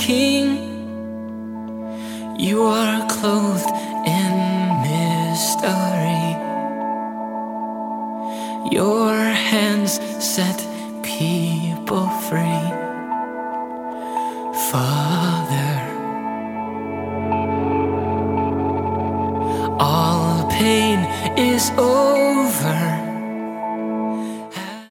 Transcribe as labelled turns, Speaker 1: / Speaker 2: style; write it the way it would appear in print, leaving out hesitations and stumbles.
Speaker 1: King. You are clothed in mystery. Your hands set people free. Father, all pain is over.